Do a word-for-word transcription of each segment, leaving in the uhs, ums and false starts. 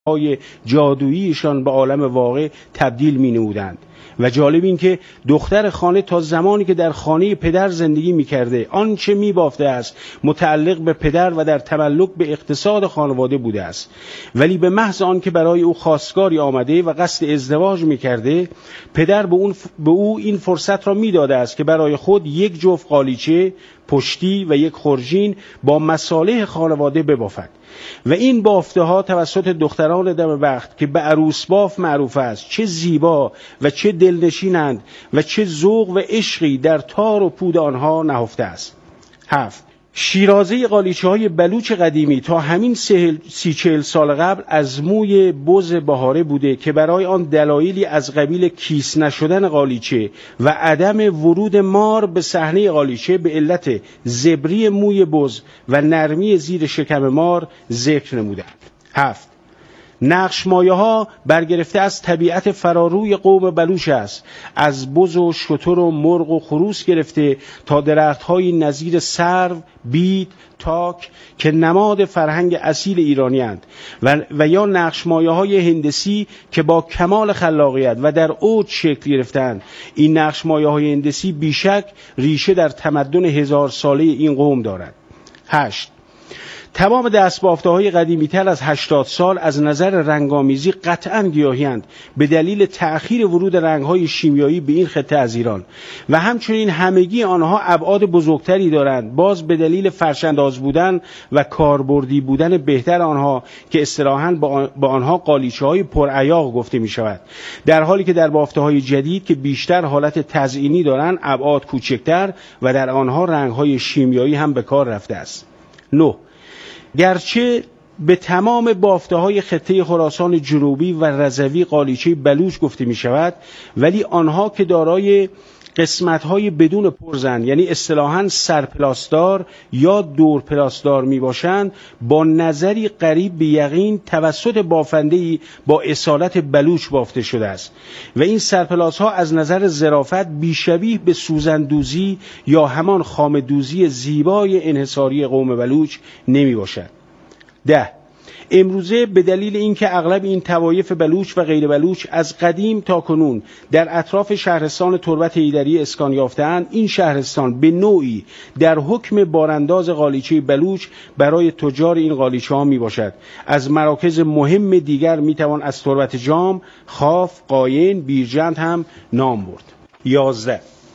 های جادوییشان به عالم واقع تبدیل می نمودند. و جالب این که دختر خانه تا زمانی که در خانه پدر زندگی می کرده آنچه می بافته است متعلق به پدر و در تملک به اقتصاد خانواده بوده است، ولی به محض آن که برای او خواستگاری آمده و قصد ازدواج می کرده، پدر به, اون به او این فرصت را می داده است که برای خود یک جفت قالیچه پشتی و یک خورجین با مصالح خانواده ببافد و این بافته ها توسط دختران دم بخت که به عروس باف معروف است چه زیبا و چه دلنشینند و چه ذوق و عشقی در تار و پود آنها نهفته است. هفت. شیرازه قالیچه های بلوچ قدیمی تا همین سی چهل سال قبل از موی بز بهاره بوده که برای آن دلایلی از قبیل کیس نشدن قالیچه و عدم ورود مار به صحنه قالیچه به علت زبری موی بز و نرمی زیر شکم مار ذکر نمودند. هفت. نقش مایه ها برگرفته از طبیعت فراروی قوم بلوچ است، از بز و شتر و مرغ و خروس گرفته تا درخت های نظیر سرو، بید، تاک که نماد فرهنگ اصیل ایرانی اند و, و یا نقش مایه های هندسی که با کمال خلاقیت و در اوج شکل گرفتند. این نقش مایه های هندسی بیشک ریشه در تمدن هزار ساله این قوم دارد. هشت. تمام دستبافته‌های قدیمی‌تر از هشتاد سال از نظر رنگامیزی قطعاً گیاهی‌اند به دلیل تأخیر ورود رنگ‌های شیمیایی به این خطه از ایران و همچنین همگی آنها ابعاد بزرگتری دارند، باز به دلیل فرش‌انداز بودن و کاربردی بودن بهتر آنها که اصطلاحاً با آنها قالیچه‌های پرعیاق گفته می‌شود، در حالی که در بافته‌های جدید که بیشتر حالت تزئینی دارند ابعاد کوچکتر و در آنها رنگ‌های شیمیایی هم به کار رفته است. نه. گرچه به تمام بافته‌های خطه خراسان جنوبی و رضوی قالیچه بلوچ گفته می شود، ولی آنها که دارای قسمت‌های بدون پرزن یعنی اصطلاحاً سرپلاسدار یا دور پلاسدار می باشند، با نظری قریب به یقین توسط بافنده‌ای با اصالت بلوچ بافته شده است و این سرپلاس‌ها از نظر ظرافت بیشبیه به سوزندوزی یا همان خامه‌دوزی زیبای انحصاری قوم بلوچ نمی باشد. ده. امروزه به دلیل اینکه اغلب این طوایف بلوچ و غیر بلوچ از قدیم تا کنون در اطراف شهرستان تربت حیدری اسکان یافته‌اند، این شهرستان به نوعی در حکم بارانداز قالیچه بلوچ برای تجار این قالیچه ها می باشد. از مراکز مهم دیگر می توان از تربت جام، خاف، قاین، بیرجند هم نام برد. یازده.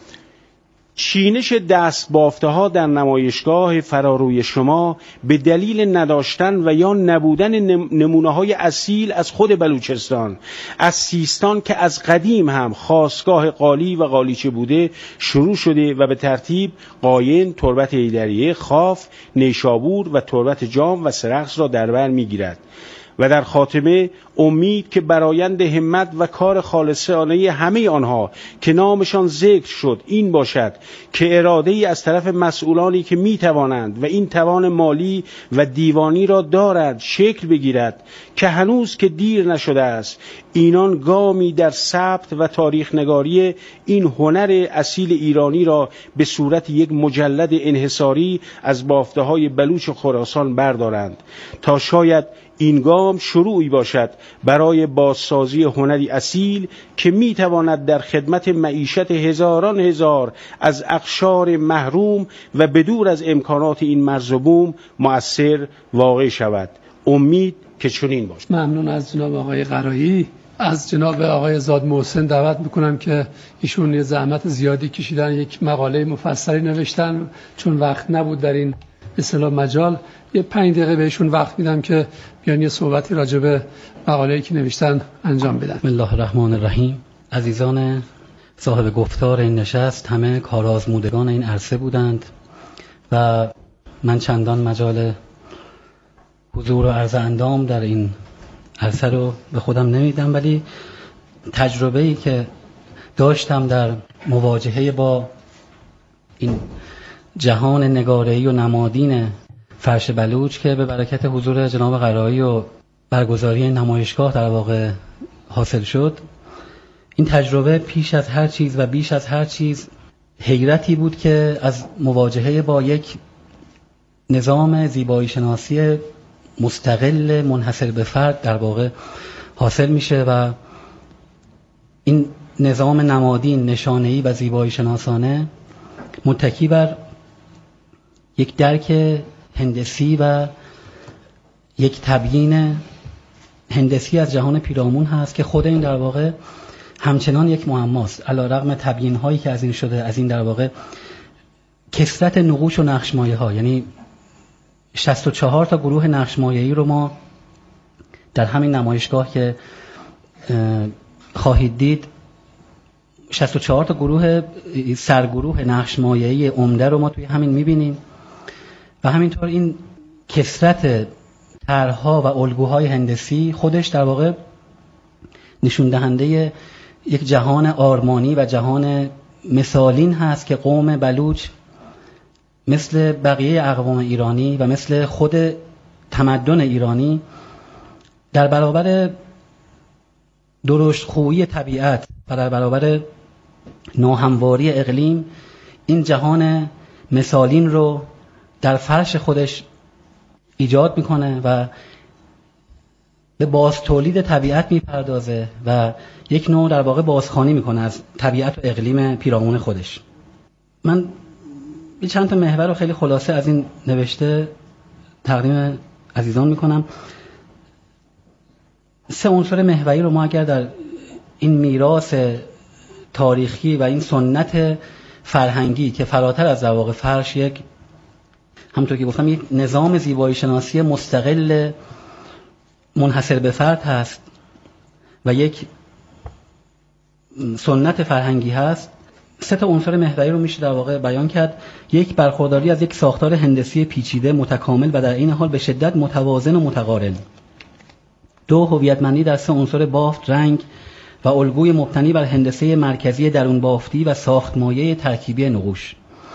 چینش دست بافته ها در نمایشگاه فراروی شما به دلیل نداشتن و یا نبودن نمونه های اصیل از خود بلوچستان، از سیستان که از قدیم هم خاستگاه قالی و قالیچه بوده شروع شده و به ترتیب قاین، تربت حیدریه، خاف، نیشابور و تربت جام و سرخس را در بر میگیرد و در خاتمه امید که برآیند همت و کار خالصانه همه آنها که نامشان ذکر شد این باشد که اراده ای از طرف مسئولانی که می توانند و این توان مالی و دیوانی را دارند شکل بگیرد که هنوز که دیر نشده است اینان گامی در ثبت و تاریخ نگاری این هنر اصیل ایرانی را به صورت یک مجلد انحصاری از بافته های بلوچ خراسان بردارند تا شاید این گام شروعی باشد برای بازسازی هنری اصیل که می تواند در خدمت معیشت هزاران هزار از اقشار محروم و بدور از امکانات این مرز و بوم مؤثر واقع شود. امید که چنین باشد. ممنون از جناب آقای قرایی. از جناب آقای زاد محسن دعوت میکنم که ایشون یه زحمت زیادی کشیدن، یک مقاله مفصلی نوشتن، چون وقت نبود در این اصطلاح مجال یه پنج دقیقه بهشون وقت میدم که بیان یه صحبتی راجع به مقاله‌ای که نوشتن انجام بدن. بسم الله الرحمن الرحیم. عزیزان صاحب گفتار این نشست همه کارآزمودگان این عرصه بودند و من چندان مجال حضور و عرض اندام در این عرصه رو به خودم نمیدم، ولی تجربه‌ای که داشتم در مواجهه با این جهان نگاره‌ای و نمادین فرش بلوچ که به برکت حضور جناب قرایی و برگزاری نمایشگاه در واقع حاصل شد، این تجربه پیش از هر چیز و بیش از هر چیز حیرتی بود که از مواجهه با یک نظام زیبایی شناسی مستقل منحصر به فرد در واقع حاصل میشه و این نظام نمادین، نشانه‌ای و زیبایی شناسانه متکی بر یک درک هندسی و یک تبیین هندسی از جهان پیرامون هست که خود این در واقع همچنان یک معماست، علی‌رغم تبیین هایی که از این شده، از این در واقع کثرت نقوش و نقش‌مایه ها. یعنی شصت و چهار تا گروه نقش‌مایه‌ای رو ما در همین نمایشگاه که خواهید دید، شصت و چهار تا گروه سرگروه نقش‌مایه‌ای عمده رو ما توی همین می‌بینیم و همینطور این کثرت طرح‌ها و الگوهای هندسی خودش در واقع نشون دهنده یک جهان آرمانی و جهان مثالین هست که قوم بلوچ مثل بقیه اقوام ایرانی و مثل خود تمدن ایرانی در برابر درشت‌خویی طبیعت و در برابر ناهمواری اقلیم این جهان مثالین رو در فرش خودش ایجاد میکنه و به باز تولید طبیعت میپردازه و یک نوع در واقع بازخوانی میکنه از طبیعت و اقلیم پیرامون خودش. من چند تا محور رو خیلی خلاصه از این نوشته تقدیم عزیزان میکنم. سه عنصر محوری رو ما اگر در این میراث تاریخی و این سنت فرهنگی که فراتر از در واقع فرش یک، همونطور که گفتم، یک نظام زیبایی شناسی مستقل منحصر به فرد هست و یک سنت فرهنگی هست، سه تا عنصر محوری رو میشه در واقع بیان کرد. یک، برخورداری از یک ساختار هندسی پیچیده متکامل و در این حال به شدت متوازن و متقارن. دو، هویتمندی در سه عنصر بافت، رنگ و الگوی مبتنی بر هندسه مرکزی درون بافتی و ساختمایه ترکیبی نقوش.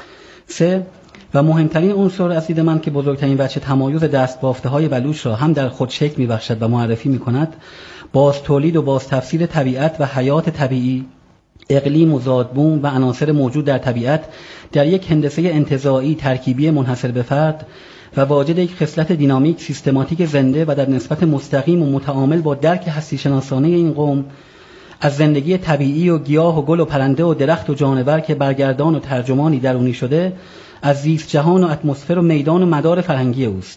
سه، و مهمترین عنصر از دید من که بزرگترین وجه تمایز دست بافته های بلوچ را هم در خود شکل می‌بخشد و معرفی می‌کند، باز تولید و باز تفسیر طبیعت و حیات طبیعی، اقلیم و زادبوم و عناصر موجود در طبیعت در یک هندسه انتزاعی ترکیبی منحصر به فرد و واجد یک خصلت دینامیک سیستماتیک زنده و در نسبت مستقیم و متعامل با درک هستی شناسانه این قوم از زندگی طبیعی و گیاه و گل و پرنده و درخت و جانور که برگردان و ترجمانی درونی شده از زیست جهان و اتمسفر و میدان و مدار فرهنگی اوست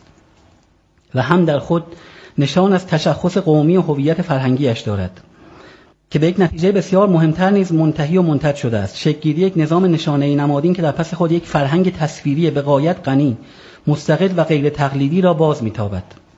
و هم در خود نشان از تشخص قومی و هویت فرهنگیش دارد که به یک نتیجه بسیار مهمتر نیز منتهی و منتج شده است، شکل‌گیری یک نظام نشانه‌ای نمادین که در پس خود یک فرهنگ تصویری به غایت غنی، مستقل و غیر تقلیدی را باز می‌تابد.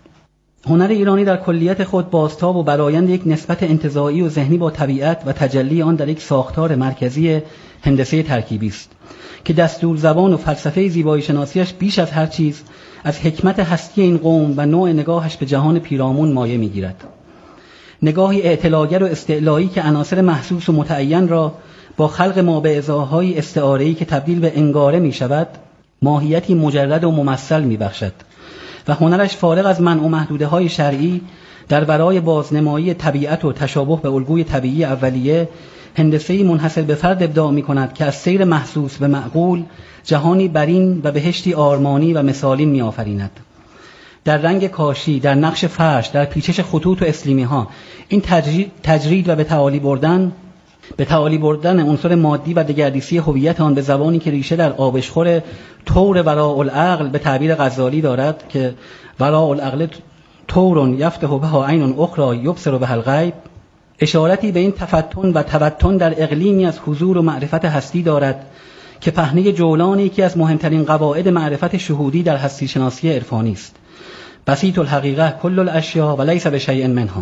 هنر ایرانی در کلیت خود بازتاب و برآیند یک نسبت انتزاعی و ذهنی با طبیعت و تجلی آن در یک ساختار مرکزی هندسه ترکیبی است که دستور زبان و فلسفه زیبایی شناسیش بیش از هر چیز از حکمت هستی این قوم و نوع نگاهش به جهان پیرامون مایه می‌گیرد. نگاهی اعتلاگر و استعلایی که عناصر محسوس و متعین را با خلق مابعضاهای استعاره‌ای که تبدیل به انگاره می‌شود ماهیتی مجرد و ممثل می‌بخشد و هنرش فارغ از منع و محدوده‌های شرعی در برای بازنمایی طبیعت و تشابه به الگوی طبیعی اولیه هندسه‌ای منحصر به فرد ابداع می‌کند که از سیر محسوس به معقول جهانی برین و بهشتی آرمانی و مثالین می‌آفریند. در رنگ کاشی، در نقش فرش، در پیچش خطوط و اسلیمی‌ها این تجرید, تجرید و به تعالی بردن به تعالی بردن عنصر مادی و دگردیسی هویت آن به زبانی که ریشه در آبشخور طور وراء العقل به تعبیر غزالی دارد که وراء العقل طور یفتح بها عین اخرى یبصر بها الغیب، اشارتی به این تفتن و توتن در اقلیمی از حضور و معرفت هستی دارد که پهنه جولانی که از مهمترین قواعد معرفت شهودی در هستی شناسی عرفانی است. بسیط الحقیقه کل الاشیاء و لیس بشیء منها.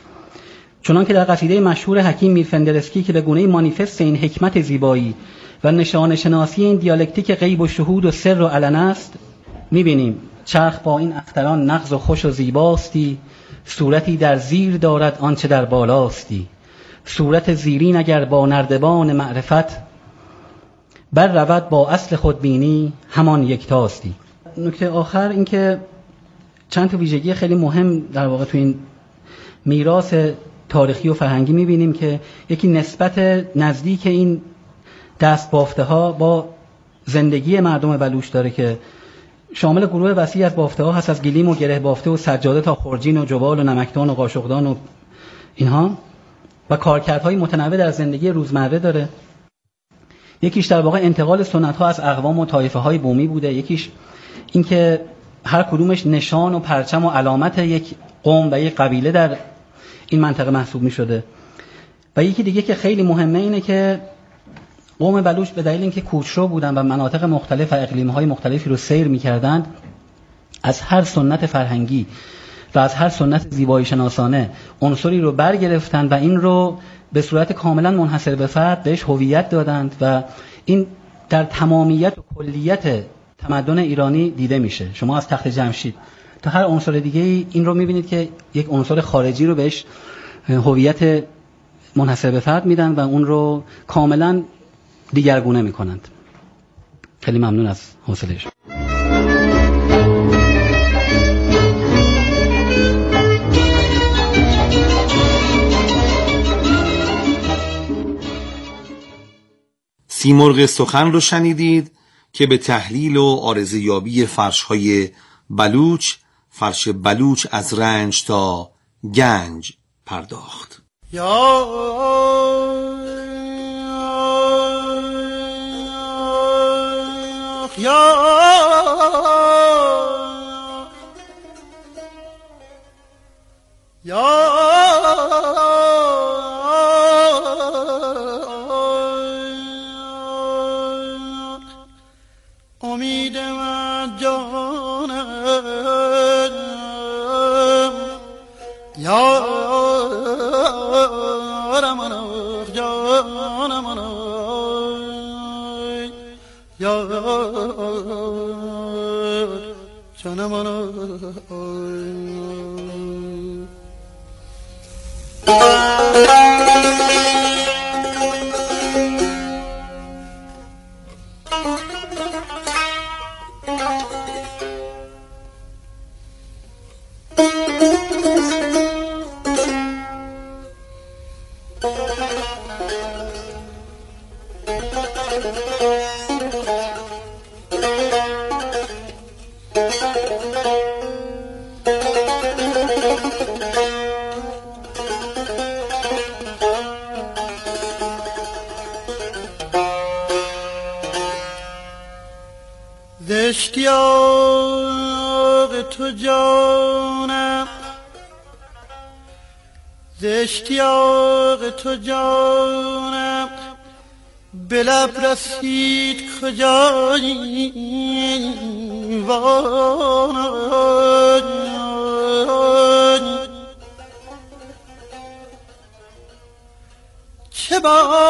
چنان که در قصیده مشهور حکیم میر فندرسکی که به گونه مانیفست این حکمت زیبایی و نشان شناسی این دیالکتیک غیب و شهود و سر و علن است می‌بینیم: چرخ با این اختران نغز و خوش و زیباستی، صورتی در زیر دارد آنچه در بالاستی، صورت زیرین اگر با نردبان معرفت، بر رود با اصل خودبینی همان یکتاستی. نکته آخر این که چند تا ویژگی خیلی مهم در واقع تو این میراث تاریخی و فرهنگی می‌بینیم که یکی نسبت نزدیک این دست بافته ها با زندگی مردم بلوچ داره که شامل گروه وسیعی از بافته‌ها هست، از گلیم و گره بافته و سجاده تا خرجین و جبال و نمکدان و قاشقدان و اینها، و کارکردهای متنوع در زندگی روزمره داره. یکیش در واقع انتقال سنت‌ها از اقوام و طایفه‌های بومی بوده، یکیش اینکه هر کدومش نشان و پرچم و علامت یک قوم و یک قبیله در این منطقه محسوب می‌شده. و یکی دیگه که خیلی مهمه اینه که قوم بلوچ به دلیل اینکه کوچرو بودن و مناطق مختلف و اقلیم‌های مختلفی رو سیر می‌کردند، از هر سنت فرهنگی و از هر سنت زیبایی شناسانه عنصری رو برگرفتن و این رو به صورت کاملا منحصر به فرد بهش هویت دادند و این در تمامیت و کلیت تمدن ایرانی دیده میشه. شما از تخت جمشید تا هر عنصر دیگه این رو میبینید که یک عنصر خارجی رو بهش هویت منحصر به فرد میدن و اون رو کاملا دیگرگونه میکنند. خیلی ممنون از حوصله‌اش. سیمرغ سخن رو شنیدید که به تحلیل و عارضه‌یابی فرش‌های بلوچ، فرش بلوچ از رنج تا گنج پرداخت. یا یا یا امید من جانم یا رمان جانم یا جانم اشتیاق تو جانم ز اشتیاق تو جانم به لب رسید کجایی وای چه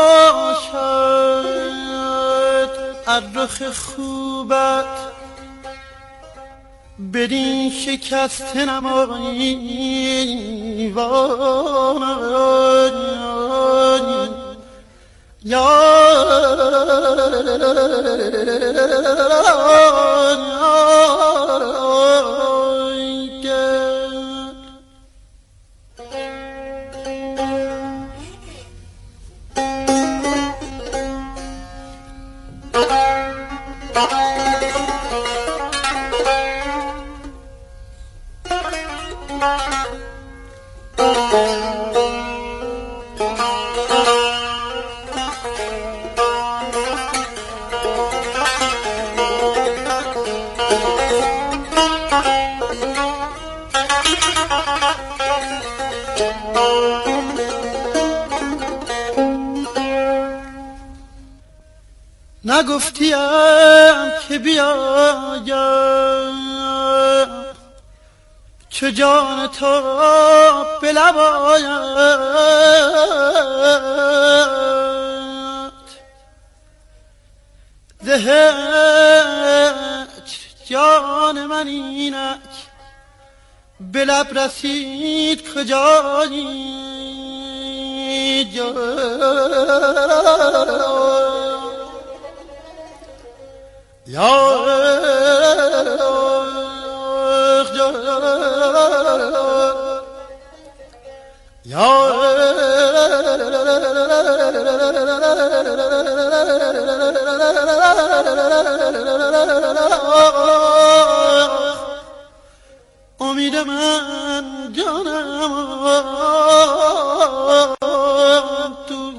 باشد از رخ خوبت بدین شکست نمایی وای یا نگفتیم که بیایم چو جان تو به لب آید ده جان من اینک به لب رسید کجایی یا یا یا من جانم تو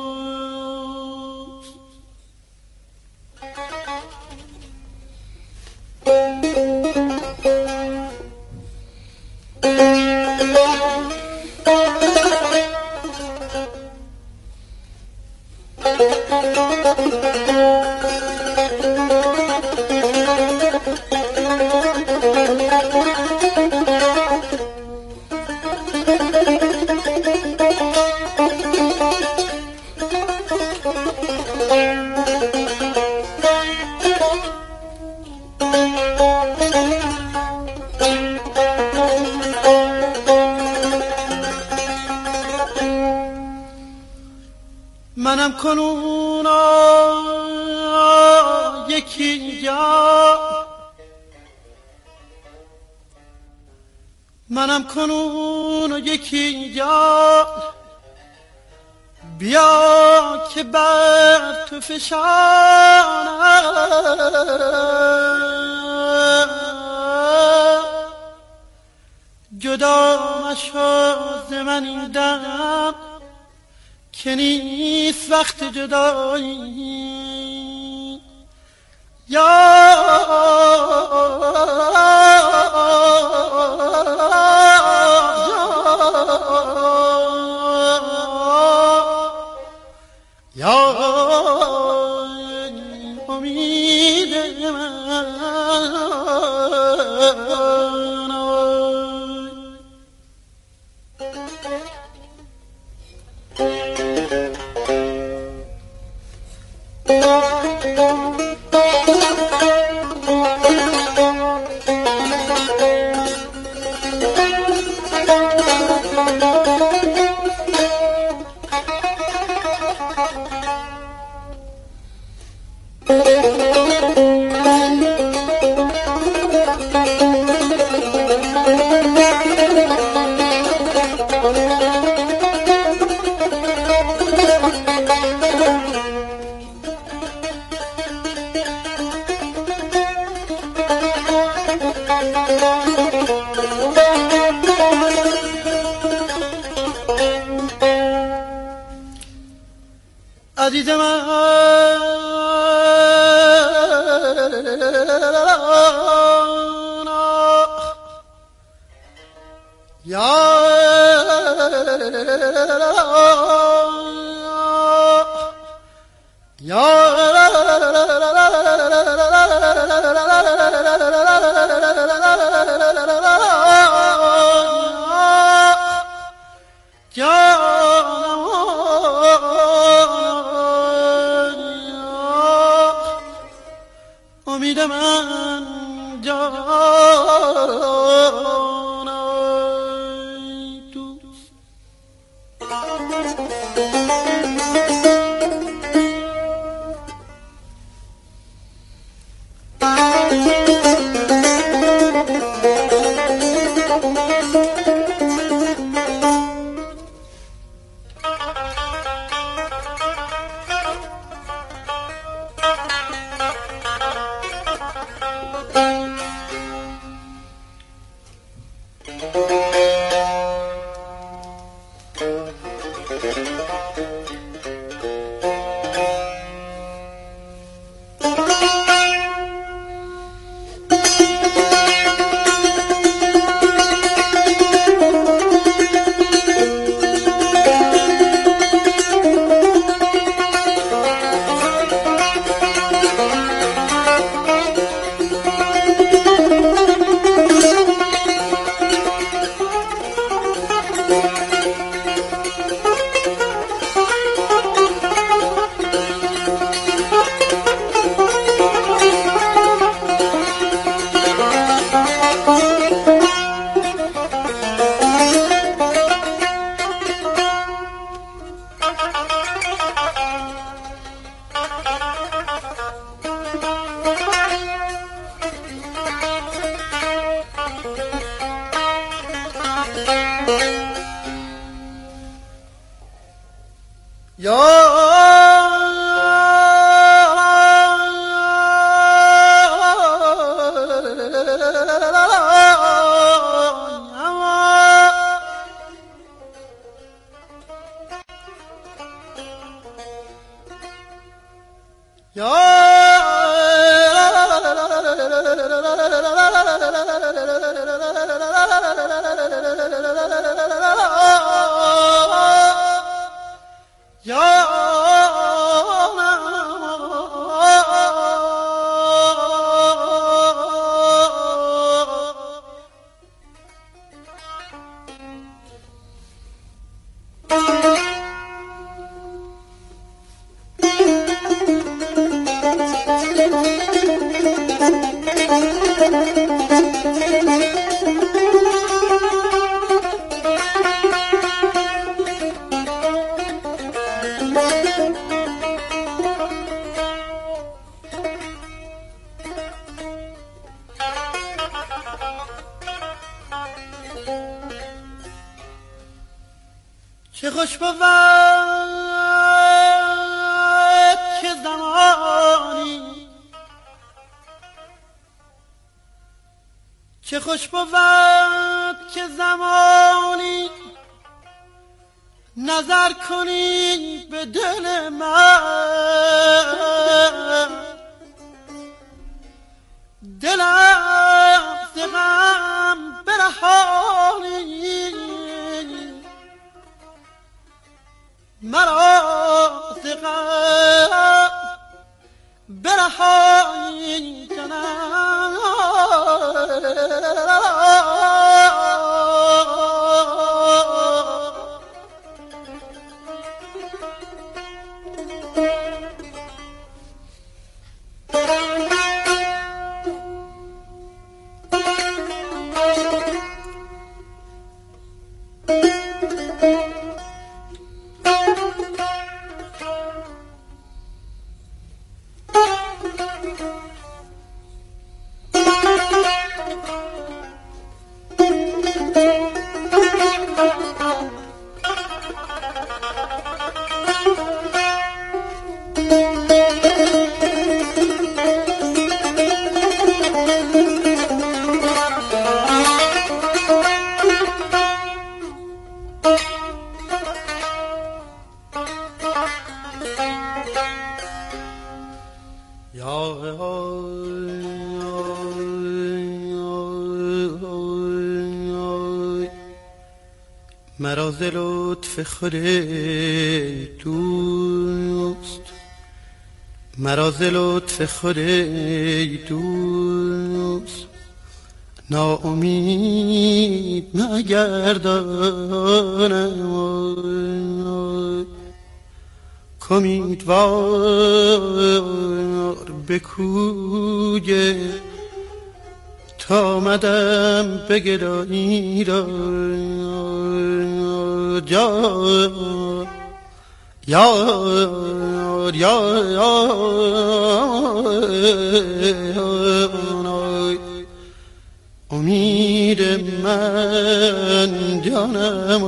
منم کنون یکی جا منم کنون یکی جا بیا که بر تو فشانم جدا مشو ز من این دم که نیست وقت جدایی یا یا امید من عزیز من یا یا امید من جان توست یا چه خوش بود که زمانی چه خوش بود که زمانی نظر کنی به دل من دلم ز غم برهانی مرا ز غم برهانی کنم مرا ز لطف خود دوست مرا ز لطف خود دوست ناامید نگردانم کامیدوار به کوی تا آمدم به گدایی را یار یار یار امید من جانم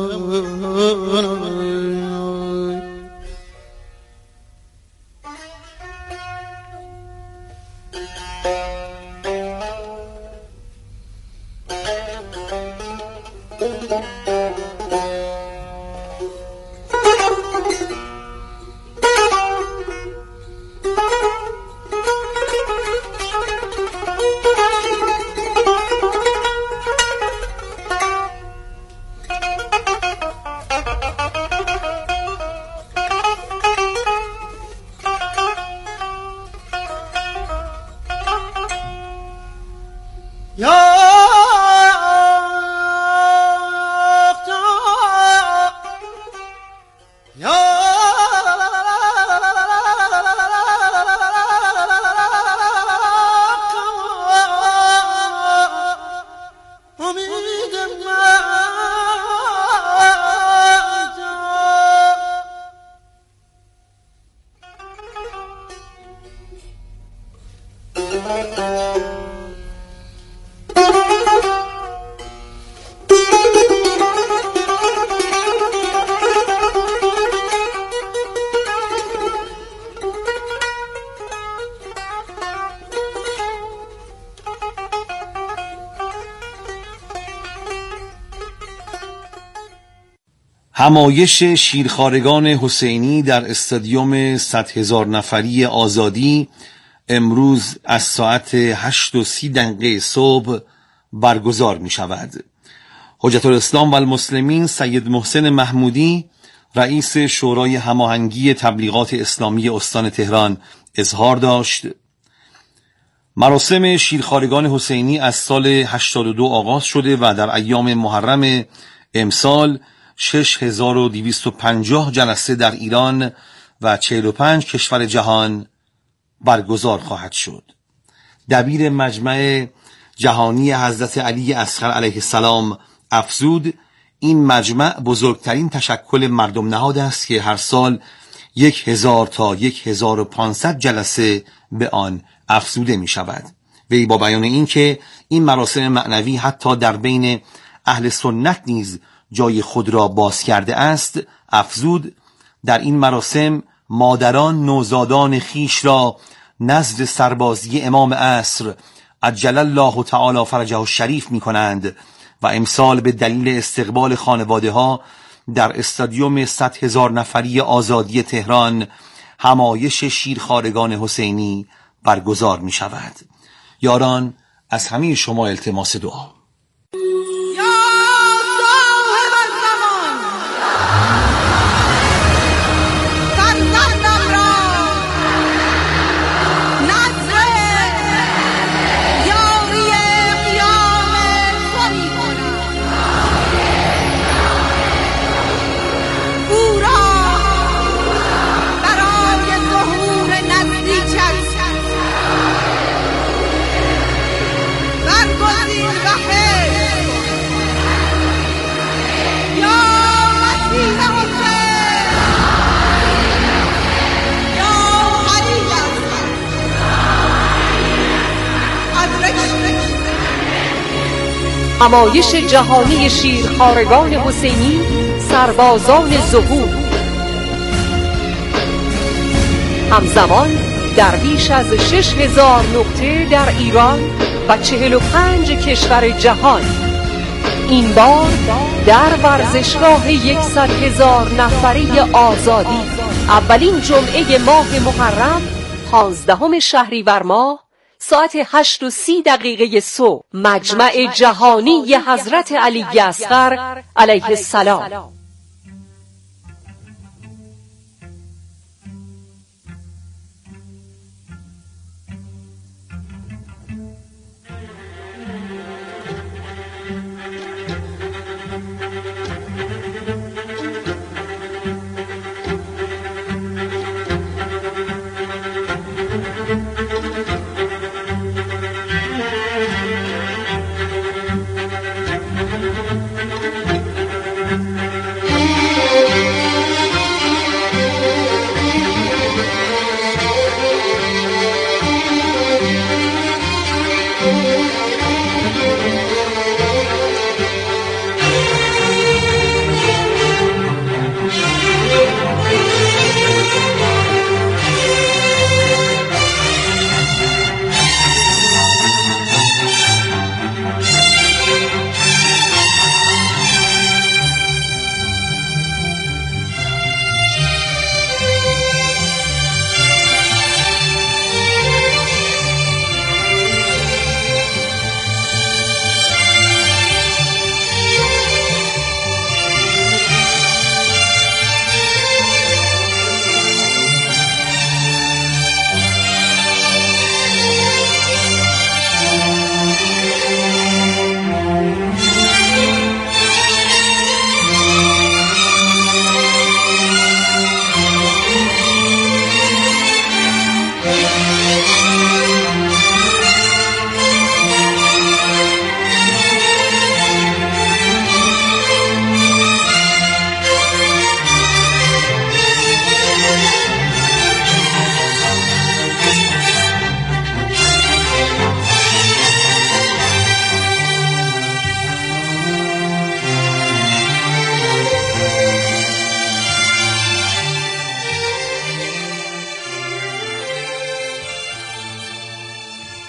همایش شیرخوارگان حسینی در استادیوم صد هزار نفری آزادی امروز از ساعت هشت و سی دقیقه صبح برگزار می شود. حجت الاسلام و المسلمین سید محسن محمودی رئیس شورای هماهنگی تبلیغات اسلامی استان تهران اظهار داشت مراسم شیرخوارگان حسینی از سال هشتاد و دو آغاز شده و در ایام محرم امسال شش هزار و دویست و پنجاه جلسه در ایران و چهل و پنج کشور جهان برگزار خواهد شد. دبیر مجمع جهانی حضرت علی اصغر علیه السلام افزود این مجمع بزرگترین تشکل مردم نهاد است که هر سال یک هزار تا یک هزار و پانصد جلسه به آن افزوده می شود. وی با بیان این که این مراسم معنوی حتی در بین اهل سنت نیز جای خود را باز کرده است افزود در این مراسم مادران نوزادان خیش را نزد سربازی امام عصر عجل الله تعالی فرجه الشریف می کنند و امسال به دلیل استقبال خانواده ها در استادیوم صد هزار نفری آزادی تهران همایش شیرخوارگان حسینی برگزار می شود. یاران از همه شما التماس دعا. همایش جهانی شیرخوارگان حسینی سربازان ظهور همزمان در بیش از شش هزار نقطه در ایران و چهل و پنج کشور جهان. این بار در ورزشگاه یکصد هزار نفری آزادی اولین جمعه ماه محرم پانزدهم شهریور ماه ساعت هشت و سی دقیقه صبح مجمع جهانی حضرت علی اصغر علیه السلام.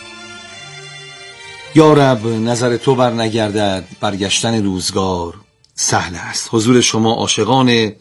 یا رب نظر تو بر نگردد برگشتن روزگار، سهل است. حضور شما عاشقان